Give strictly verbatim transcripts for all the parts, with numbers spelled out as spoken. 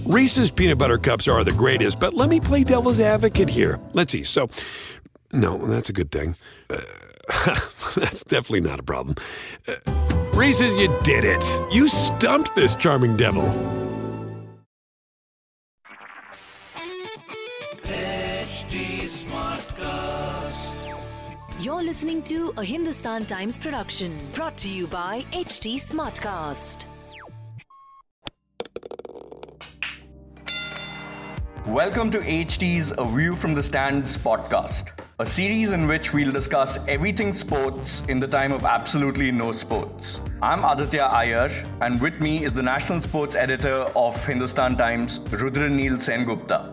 Reese's Peanut Butter Cups are the greatest, but let me play devil's advocate here. Let's see. So, no, that's a good thing. Uh, that's definitely not a problem. Uh, Reese's, you did it. You stumped this charming devil. H D Smartcast. You're listening to a Hindustan Times production brought to you by H D Smartcast. Welcome to H T's A View from the Stands podcast, a series in which we'll discuss everything sports in the time of absolutely no sports. I'm Aditya Iyer, and with me is the national sports editor of Hindustan Times, Rudraneel Sengupta.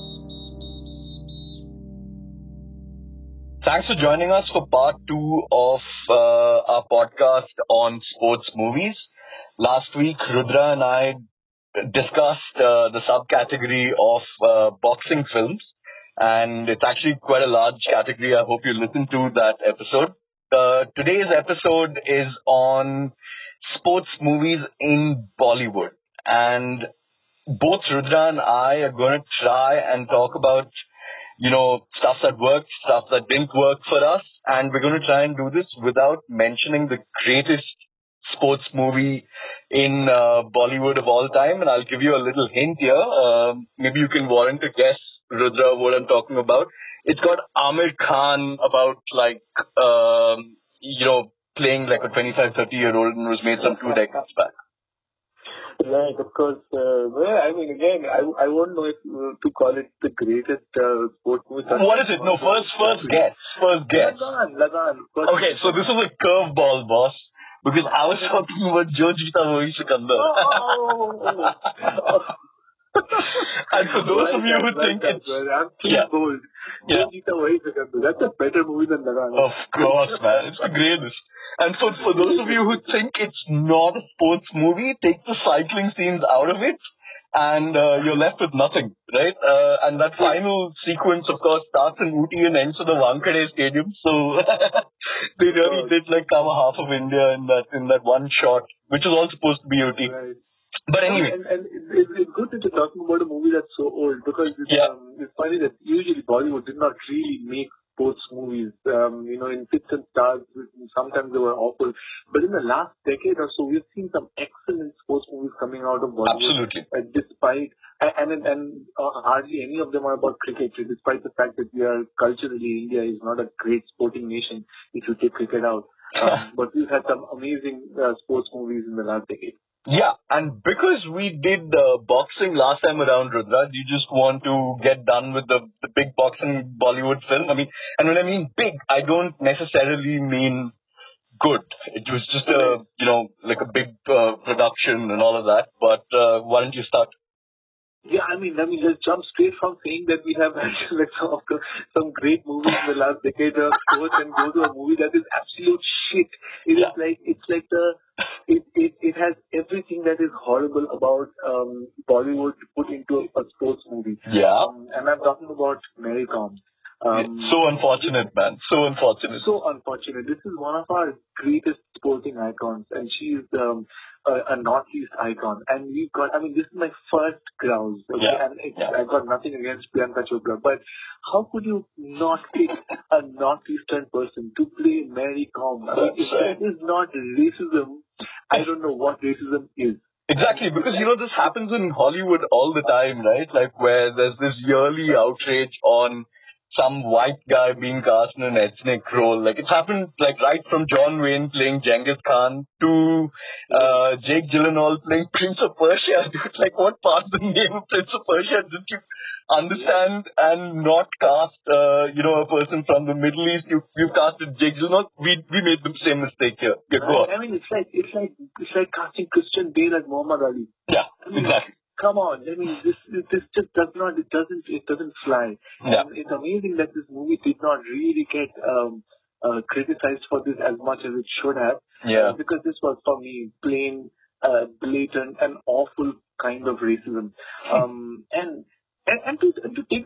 Thanks for joining us for part two of uh, our podcast on sports movies. Last week, Rudra and I discussed uh, the subcategory of uh, boxing films, and it's actually quite a large category. I hope you listen to that episode. Uh, today's episode is on sports movies in Bollywood, and both Rudra and I are going to try and talk about, you know, stuff that worked, stuff that didn't work for us, and we're going to try and do this without mentioning the greatest sports movie in uh, Bollywood of all time. And I'll give you a little hint here. Uh, maybe you can warrant a guess, Rudra, what I'm talking about. It's got Amir Khan about like, um, you know, playing like a twenty-five, thirty year old, and was made some two decades back. Right, of course. Uh, well, I mean, again, I, I won't know if uh, to call it the greatest uh, sport movie. What is it? No, first, first guess. First guess. Lagan, Lagan. First Okay, so this is a curveball, boss. Because I was talking about Jo Jeeta Wahi Sikandar. Oh. And for those Well of you who done, think well it's... done, well. I'm too Yeah. bold. Yeah. Jo Jeeta Wahi Sikandar. That's a better movie than Lagan. Of course, man. It's the greatest. And for, for those of you who think it's not a sports movie, take the cycling scenes out of it, and uh, you're left with nothing, right? Uh, and that final sequence, of course, starts in Ooty and ends at the Wankhede Stadium. So they really did like cover half of India in that in that one shot, which is all supposed to be Ooty. Right. But anyway, And, and it's, it's good that you're talking about a movie that's so old, because it's, Yeah. um, it's funny that usually Bollywood did not really make sports movies. Um, you know, in Fits and Stars, sometimes they were awful. But in the last decade or so, we've seen some excellent sports movies coming out of Bollywood. absolutely. Uh, despite, and, and, and uh, hardly any of them are about cricket, despite the fact that we are culturally, India is not a great sporting nation if you take cricket out. Um, but we've had some amazing uh, sports movies in the last decade. Yeah, and because we did uh, boxing last time around, Rudra, do you just want to get done with the, the big boxing Bollywood film? I mean, and when I mean big, I don't necessarily mean good. It was just a, you know, like a big uh, production and all of that. But uh, why don't you start? Yeah, I mean, let me just jump straight from saying that we have like some, of the- some great movies in the last decade of sports and go to a movie that is absolute shit. It Yeah. is like, it's like the, it, it, it has everything that is horrible about um, Bollywood put into a, a sports movie. Yeah. Um, and I'm talking about Mary Kom. Um, so unfortunate, man. So unfortunate. so unfortunate. This is one of our greatest sporting icons, and she is um, a, a Northeast icon. And we've got, I mean, this is my first grouse. Okay? Yeah, And it's, yeah. I've got nothing against Priyanka Chopra, but how could you not pick a Northeastern person to play Mary Kom? I mean, That's if right. that is not racism, I don't know what racism is. Exactly, because, you know, this happens in Hollywood all the time, right? Like, where there's this yearly outrage on some white guy being cast in an ethnic role. Like, it's happened, like, right from John Wayne playing Genghis Khan to uh, Jake Gyllenhaal playing Prince of Persia. Dude, like, what part of the name of Prince of Persia did you understand and not cast, uh, you know, a person from the Middle East? You you casted Jake Gyllenhaal. We we made the same mistake here. Yeah, go on. I mean, it's like it's like it's like casting Christian Bale as Muhammad Ali. Yeah, I mean, exactly. Come on, I mean, this this just does not, it doesn't, it doesn't fly. Yeah. And it's amazing that this movie did not really get um, uh, criticized for this as much as it should have. Yeah. Uh, because this was, for me, plain, uh, blatant, and awful kind of racism. Um, and, and and to and to take this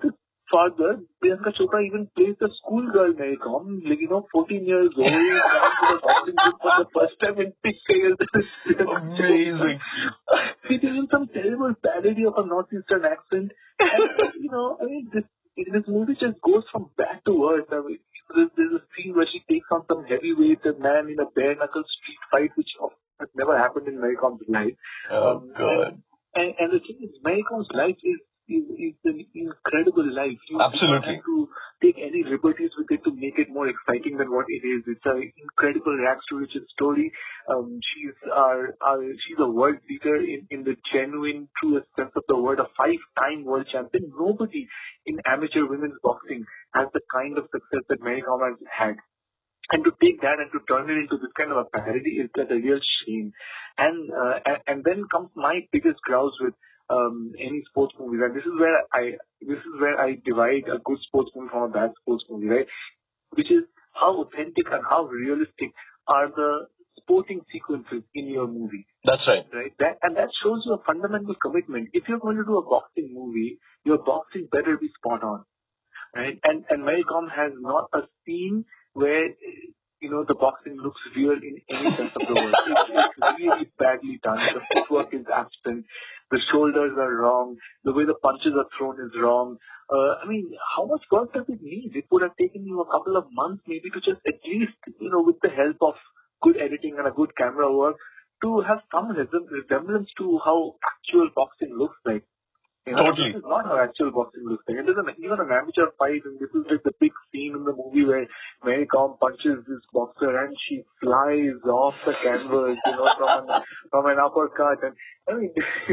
further, Priyanka Chopra even plays the schoolgirl Mary Kom, like, you know, fourteen years old, coming to the boxing gym for the first time in pigtails. Amazing. She did even some terrible parody of a northeastern accent. And, you know, I mean, this, this movie just goes from bad to worse. I mean, there's, there's a scene where she takes on some heavyweight man in a bare-knuckle street fight, which has never happened in Mary Kom's life. Oh, um, God. And, and, and the thing is, Mary Kom's life is Is, is an incredible life. You Absolutely. don't have to take any liberties with it to make it more exciting than what it is. It's an incredible rags to riches story. Um, she's our, our, she's a world beater in, in the genuine, truest sense of the word, a five-time world champion. Nobody in amateur women's boxing has the kind of success that Mary Kom has had. And to take that and to turn it into this kind of a parody is like a real shame. And, uh, and, and then comes my biggest grouse with Um, any sports movies, and this is where I this is where I divide a good sports movie from a bad sports movie, right? Which is how authentic and how realistic are the sporting sequences in your movie. That's right. Right? That and that shows you a fundamental commitment. If you're going to do a boxing movie, your boxing better be spot on, right? And and Mary Kom has not a scene where, you know, the boxing looks real in any sense of the word. It's, it's really badly done. The footwork is absent. The shoulders are wrong. The way the punches are thrown is wrong. Uh, I mean, how much work does it need? It would have taken you a couple of months maybe to just at least, you know, with the help of good editing and a good camera work, to have some resemblance to how actual boxing looks like. You know, Totally. This is not how actual boxing looks like. It is an, even an amateur fight, and this is like the big scene in the movie where Mary Kom punches this boxer and she flies off the canvas, you know, from an, from an uppercut. And I mean,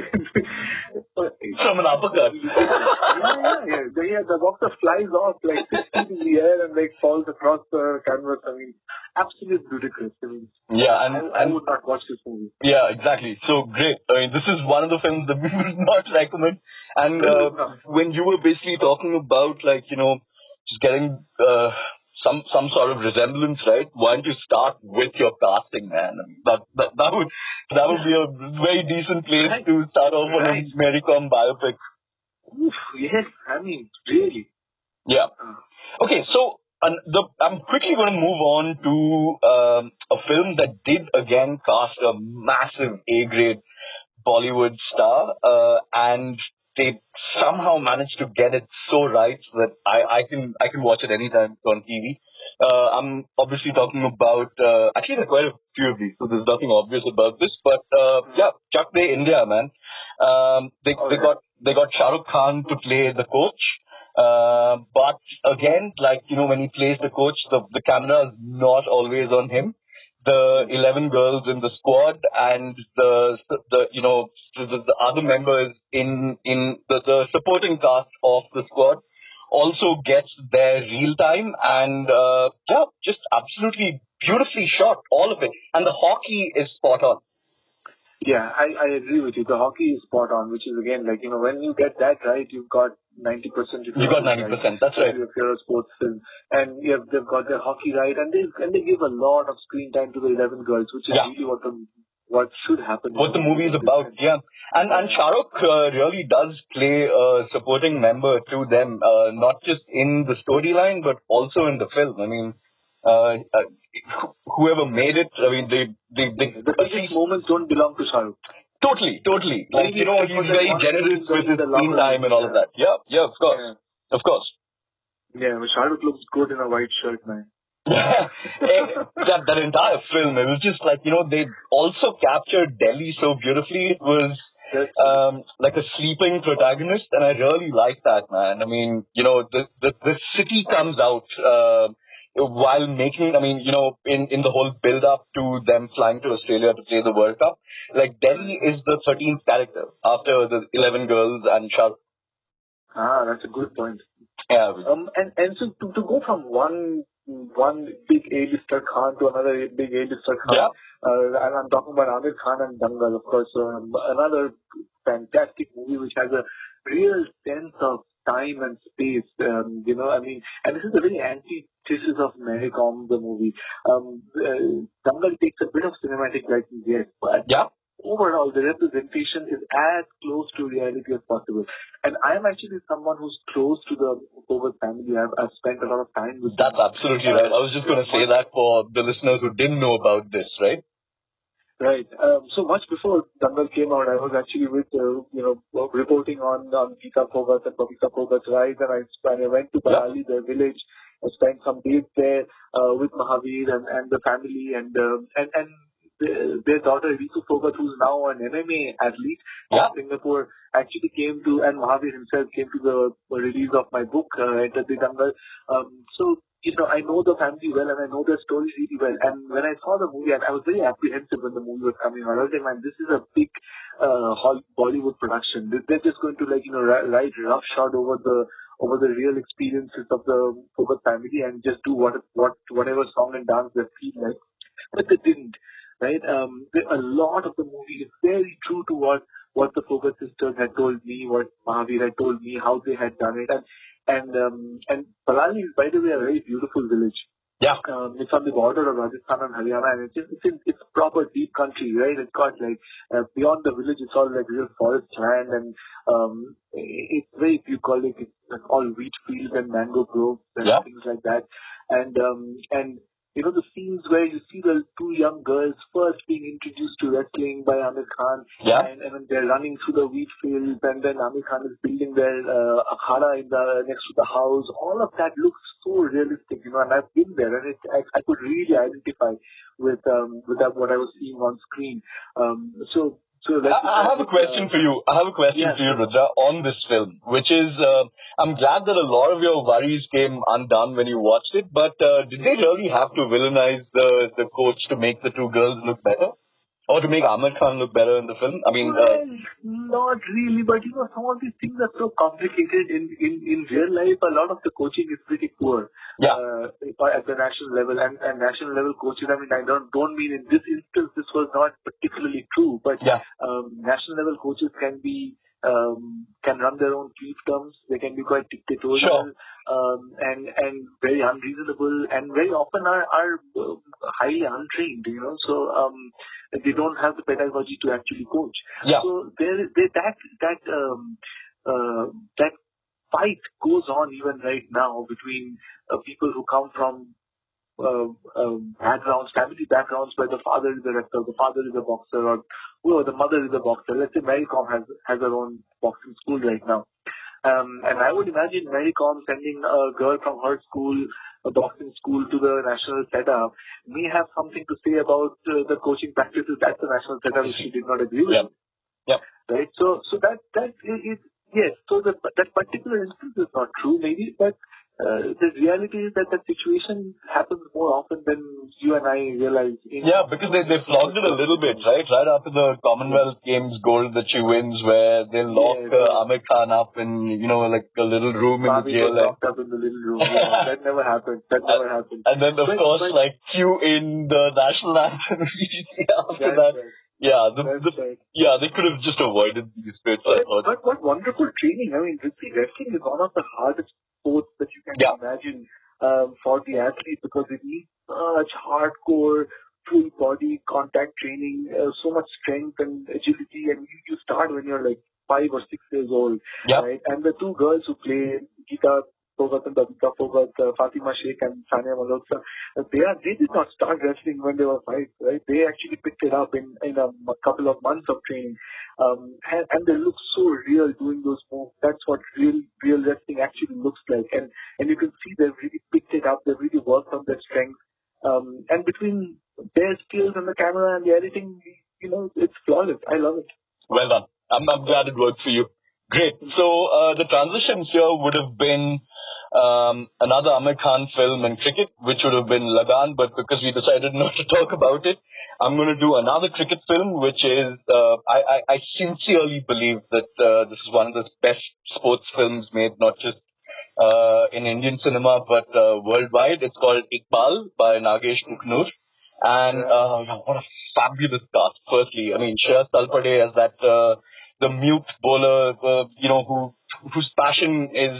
From an uppercut. yeah, yeah, yeah. The, yeah, the boxer flies off like six feet in the air and like falls across the canvas. I mean, absolute ludicrous. I mean, Yeah, and, I, I and would not watch this movie. yeah, exactly. So great. I mean, this is one of the films that we would not recommend. And uh, when you were basically talking about, like, you know, just getting uh, some some sort of resemblance, right? Why don't you start with your casting, man? I mean, that, that that would that would be a very decent place Right. to start off on Right. a Mary Kom biopic. Oof, yes, I mean, really. Yeah. Uh, Okay, so and the, I'm quickly going to move on to um, a film that did again cast a massive A-grade Bollywood star, uh, and they somehow managed to get it so right that I, I can I can watch it anytime on T V. Uh, I'm obviously talking about uh, actually there are quite a few of these, so there's nothing obvious about this. But uh, yeah, Chak De India, man. Um, they Oh, they yeah. got they got Shah Rukh Khan to play the coach. Uh, but again, like, you know, when he plays the coach, the, the camera is not always on him. The eleven girls in the squad and the, the you know, the, the other members in, in the, the supporting cast of the squad also gets their real time, and, uh, yeah, just absolutely beautifully shot, all of it. And the hockey is spot on. Yeah, I, I agree with you. The hockey is spot on, which is again, like, you know, when you get that right, you've got ninety percent. You got ninety percent, that's right. If you're a sports film. And yeah, they've got their hockey right, and they and they give a lot of screen time to the eleven girls, which is Yeah. really what the what should happen. What the movie is about, yeah. And and Shah Rukh uh, really does play a supporting member to them, uh, not just in the storyline, but also in the film. I mean, uh, uh, whoever made it, I mean, they, they, they The biggest moments don't belong to Shah Rukh. totally, totally. Like, you know, he's very generous with his screen time and all of that. Yeah, yeah, of course, Yeah, of course. yeah, but Shah Rukh looks good in a white shirt, man. that, that entire film, it was just like, you know, they also captured Delhi so beautifully. It was That's um, like a sleeping protagonist, and I really like that, man. I mean, you know, the the, the city comes out uh, while making, I mean, you know, in, in the whole build-up to them flying to Australia to play the World Cup, like, Delhi is the thirteenth character after the eleven girls and Shah Rukh. ah, that's a good point. Yeah. Um, and and so to, to go from one one big A-lister Khan to another big A-lister Khan, Yeah. uh, and I'm talking about Amir Khan and Dangal, of course, um, another fantastic movie which has a real sense of time and space. Um, you know, I mean, and this is a very antithesis of Mary Kom, the movie. Um, uh, Dangal takes a bit of cinematic license, yes, but Yeah. overall the representation is as close to reality as possible. And I'm actually someone who's close to the Fogart family. I've, I've spent a lot of time with That's them. absolutely right. I was just going to say that for the listeners who didn't know about this, right? Right. Um, so much before Dangal came out, I was actually with, uh, you know, reporting on, on Geeta Fogart and Babita Fogart's rise, and I, and I went to Parali, their village. I spent some days there uh, with Mahavir and, and the family, and um, and and the, their daughter Ritu Fogart, who's now an M M A athlete Yeah. in Singapore, actually came to, and Mahavir himself came to the release of my book, uh, Enter the Dangal. Um, so. You know, I know the family well and I know their story really well. And when I saw the movie, and I was very apprehensive when the movie was coming out. I was like, man, this is a big uh, Bollywood production. They're just going to, like, you know, write roughshod over the over the real experiences of the Fogart family and just do what what whatever song and dance they feel like. But they didn't, right? Um, a lot of the movie is very true to what what the Fogart sisters had told me, what Mahavir had told me, how they had done it, and. And um, and Parali is, by the way, a very beautiful village. Yeah. Um, it's on the border of Rajasthan and Haryana, and it's it's, in, it's proper deep country, right? It's got like uh, beyond the village, it's all like real forest land, and um, it's very bucolic. It's like all wheat fields and mango groves and Yeah. things like that. And um, and you know the scenes where you see the two young girls first being introduced to wrestling by Amir Khan, Yeah. and, and then they're running through the wheat fields, and then Amir Khan is building their uh, akhada in the next to the house. All of that looks so realistic, you know. And I've been there, and it, I, I could really identify with um, with that, what I was seeing on screen. Um, so. So let's, I, I have a question for you. I have a question Yeah. for you, Rudra, on this film, which is, uh, I'm glad that a lot of your worries came undone when you watched it, but uh, did they really have to villainize the, the coach to make the two girls look better? Or to make Amir Khan look better in the film? I mean, uh, Well, not really, but you know, some of these things are so complicated. In, in, in real life, a lot of the coaching is pretty poor. Yeah. Uh, at the national level, and, and national level coaches, I mean, I don't, don't mean in this instance this was not particularly true, but Yeah. um, national level coaches can be, um, can run their own fiefdoms. They can be quite dictatorial, Sure. um, and, and very unreasonable, and very often are, are uh, highly untrained, you know, so, um, they don't have the pedagogy to actually coach. Yeah. So there, there that that um, uh, that fight goes on even right now between uh, people who come from uh, uh, backgrounds, family backgrounds, where the father is a wrestler, the father is a boxer, or well, the mother is a boxer. Let's say Mary Com has has her own boxing school right now. Um, and I would imagine Mary Com sending a girl from her school, a boxing school, to the national setup may have something to say about uh, the coaching practices at the national setup, which she did not agree with. Yeah. Yeah. Right. So, so that that is, yes. So the, that particular instance is not true, maybe, but uh, the reality is that that situation happens more often than you and I realize. In Yeah, because they, they flogged it a little bit, right? Right after the Commonwealth Games gold that she wins, where they lock Yes, uh, yes. Amir Khan up in, you know, like a little room in the Bobby jail. got And, locked up in the little room. Yeah, that never happened. That never happened. and then, of But- course, but- like, cue in the national anthem after That's that. right. Yeah, the, That's the, right. yeah, they could have just avoided these bits, I But, thought. but what wonderful training. I mean, Rishi, wrestling is one of the hardest sports that you can Yeah. imagine um, for the athlete, because it needs such hardcore, full body contact training, uh, so much strength and agility, and you, you start when you're like five or six years old. Yeah. Right? And the two girls who play, Geeta Fogart and Babita Fogart, uh, Fatima Sheikh and Sania Malhotra, uh, they are they did not start wrestling when they were five, right? They actually picked it up in, in a, a couple of months of training. Um, and, and they look so real doing those moves. That's what real real wrestling actually looks like. And and you can see they've really picked it up. They've really worked on their strength. Um, and between their skills and the camera and the editing, you know, it's flawless. I love it. Well done. I'm, I'm glad it worked for you. Great. So uh, the transitions here would have been um, another Amir Khan film in cricket, which would have been Lagan, but because we decided not to talk about it, I'm going to do another cricket film, which is, uh, I, I, I sincerely believe that uh, this is one of the best sports films made, not just uh, in Indian cinema, but uh, worldwide. It's called Iqbal by Nagesh Kuknur. And uh, what a fabulous cast, firstly. I mean, Shreyas Talpade as that, uh, the mute bowler, uh, you know, who whose passion is,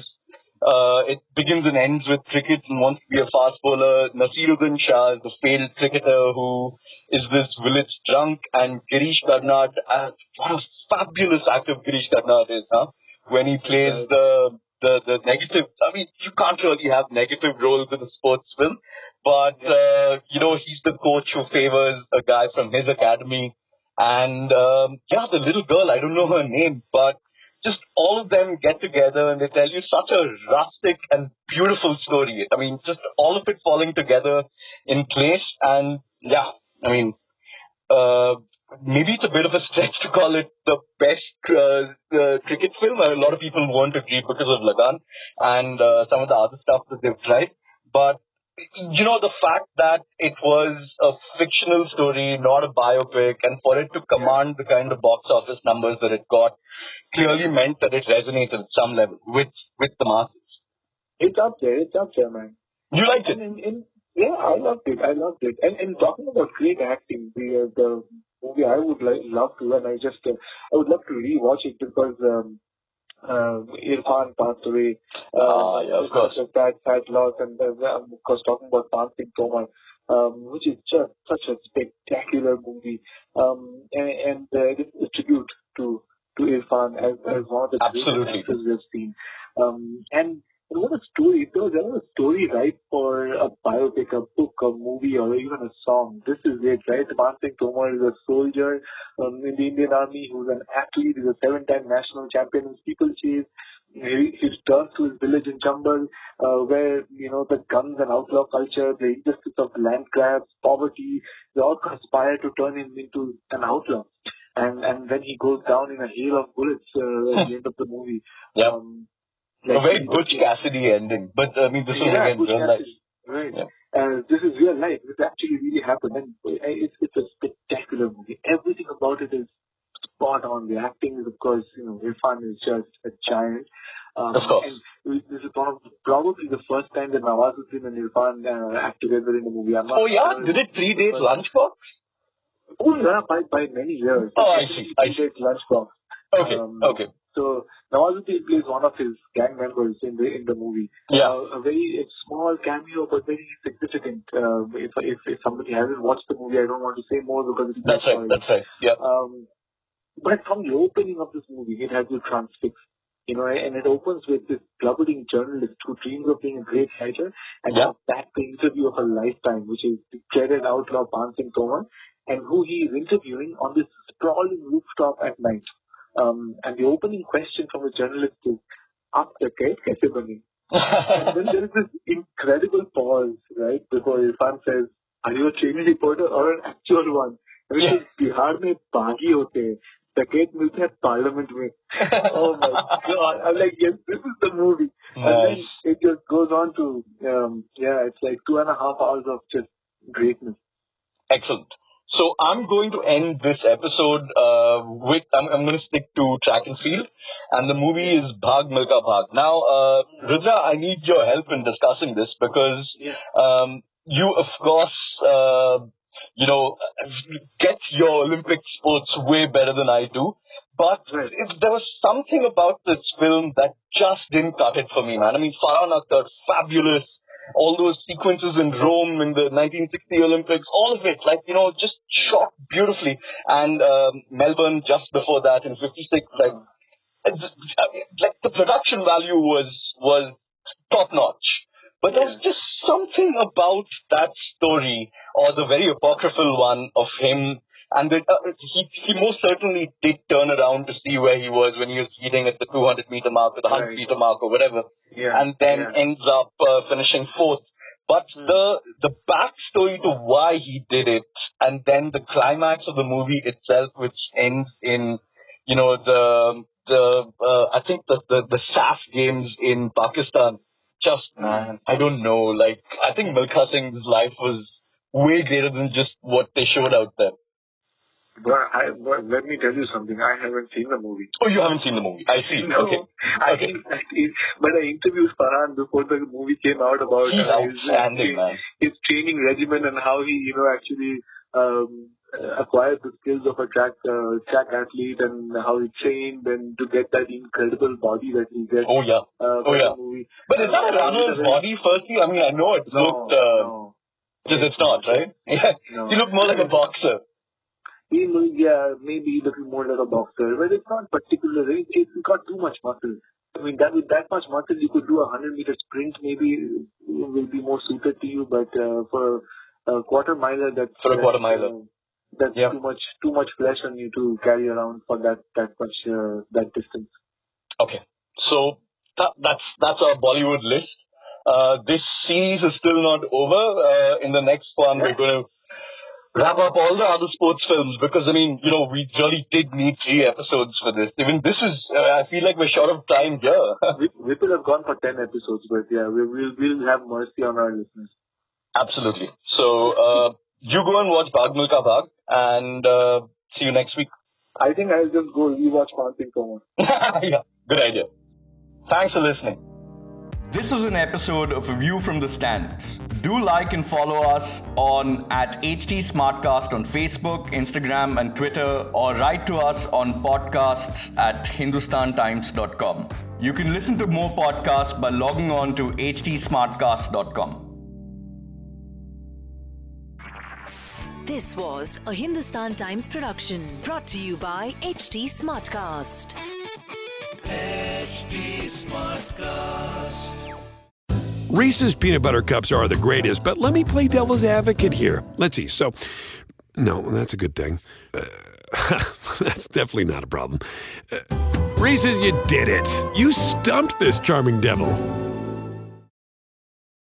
uh, it begins and ends with cricket and wants to be a fast bowler. Nasiruddin Shah is the failed cricketer who is this village drunk, and Girish Karnad, uh, what a fabulous actor Girish Karnad is, huh? When he plays the, the, the negative, I mean, you can't really have negative roles in a sports film, but, uh, you know, he's the coach who favors a guy from his academy. And, um, yeah, the little girl, I don't know her name, but just all of them get together and they tell you such a rustic and beautiful story. I mean, just all of it falling together in place. And, yeah, I mean, uh, maybe it's a bit of a stretch to call it the best uh, uh, cricket film. A lot of people won't agree because of Lagan and uh, some of the other stuff that they've tried. But, you know, the fact that it was a fictional story, not a biopic, and for it to command the kind of box office numbers that it got clearly meant that it resonated at some level with, with the masses. It's up there. It's up there, man. You liked it? And in, in, yeah, I loved it. I loved it. And, and talking about great acting, the, uh, the movie I would like, love to, and I just, uh, I would love to rewatch it because, um, Uh, Irfan passed away. Uh, ah, yeah, of course. Such a sad, sad loss. And uh, of course, talking about Taan Singh Tomar, um, which is just such a spectacular movie. Um, and and uh, it is a tribute to, to Irfan as, as one of the greatest actors we have seen. Um, and what a story. If there was ever a story right for a biopic, a book, a movie, or even a song, this is it, right? Taan Singh Tomar is a soldier um, in the Indian Army who's an athlete, he's a seven-time national champion in steeplechase. He, he returns to his village in Chambal, uh, where, you know, the guns and outlaw culture, the injustice of land grabs, poverty, they all conspire to turn him into an outlaw. And and then he goes down in a hail of bullets uh, at the end of the movie. Yep. Um, Like a very Butch Cassidy ending, but I mean, this is yeah, again real life. Right. Yeah. Uh, this is real life. This actually really happened, and it's it's a spectacular movie. Everything about it is spot on. The acting is, of course, you know, Irfan is just a giant. Um, of course. And this is one of the, probably the first time that Nawazuddin and Irfan uh, act together in the movie. I'm oh yeah, sure. Did it predate Lunchbox? Oh yeah, by by many years. Oh, I see. I see. Lunchbox. Okay. Um, okay. So Nawazuddin plays one of his gang members in the in the movie. Yeah. Uh, a very small cameo, but very significant. Uh, if if if somebody hasn't watched the movie, I don't want to say more because it's that's right. That's right. Yeah. Um, but from the opening of this movie, it has you transfixed. You know, and it opens with this blubbering journalist who dreams of being a great writer, and yeah. that's the interview of a lifetime, which is the dreaded outlaw Taan Singh Tomar, and who he is interviewing on this sprawling rooftop at night. Um, and the opening question from the journalist is, "Aap dakat kaise bane?" And then there is this incredible pause, right, before Irfan says, "Are you a trainee reporter or an actual one?" And it says, "Bihar mein baagi hote hain. Dakat milte hain parliament mein." Oh my God. I'm like, yes, this is the movie. Nice. And then it just goes on to, um, yeah, it's like two and a half hours of just greatness. Excellent. So I'm going to end this episode uh, with, I'm, I'm going to stick to track and field, and the movie is Bhag Milka Bhag. Now, uh, Rudra, I need your help in discussing this because yeah. um, you, of course, uh, you know, get your Olympic sports way better than I do. But right. if there was something about this film that just didn't cut it for me, man. I mean, Farhan Akhtar, fabulous. All those sequences in Rome in the nineteen sixty Olympics, all of it, like, you know, just shot beautifully. And um, Melbourne just before that in fifty-six, like, like the production value was was top notch. But there's just something about that story, or the very apocryphal one of him. And the, uh, he he most certainly did turn around to see where he was when he was leading at the two hundred meter mark or the one hundred meter mark or whatever. Yeah. And then yeah. ends up uh, finishing fourth. But mm. the the backstory to why he did it, and then the climax of the movie itself, which ends in, you know, the the uh, I think the, the the S A F games in Pakistan. Just man, I don't know. Like, I think Milkha Singh's life was way greater than just what they showed out there. But, I, but let me tell you something. I haven't seen the movie. Oh, you haven't seen the movie? I see. No, okay. I okay. think, but I interviewed Farhan before the movie came out about He's uh, outstanding, his, man. his training regimen and how he, you know, actually um, acquired the skills of a track uh, track athlete and how he trained and to get that incredible body that he gets. Oh yeah. Uh, oh yeah. the movie. But is that a runner's body? Firstly, I mean, I know it no, looked. Uh, no. Because it's not, right? Yeah. No. You look more like a boxer. He, yeah, maybe looking more like a boxer, but it's not particularly. It's got too much muscle. I mean, that with that much muscle, you could do a hundred meter sprint. Maybe will be more suited to you, but uh, for a quarter miler, that's for a that's, quarter miler, uh, that's yep. too much. Too much flesh on you to carry around for that that much uh, that distance. Okay, so that, that's that's our Bollywood list. Uh, this series is still not over. Uh, in the next one, we're going to wrap up all the other sports films because, I mean, you know, we really did need three episodes for this. Even this is, uh, I feel like we're short of time here. we, we could have gone for ten episodes, but yeah, we will we'll have mercy on our listeners. Absolutely. So, uh, you go and watch Bhag Milkha Bhag and uh, see you next week. I think I'll just go rewatch Maan Singh Tomar. Yeah, good idea. Thanks for listening. This was an episode of A View from the Stands. Do like and follow us on at H T Smartcast on Facebook, Instagram and Twitter, or write to us on podcasts at hindustan times dot com. You can listen to more podcasts by logging on to h t smartcast dot com. This was a Hindustan Times production brought to you by H T Smartcast. H T Smartcast. Reese's peanut butter cups are the greatest, but let me play devil's advocate here. Let's see. So, no, that's a good thing. Uh, that's definitely not a problem. Uh, Reese's, you did it. You stumped this charming devil.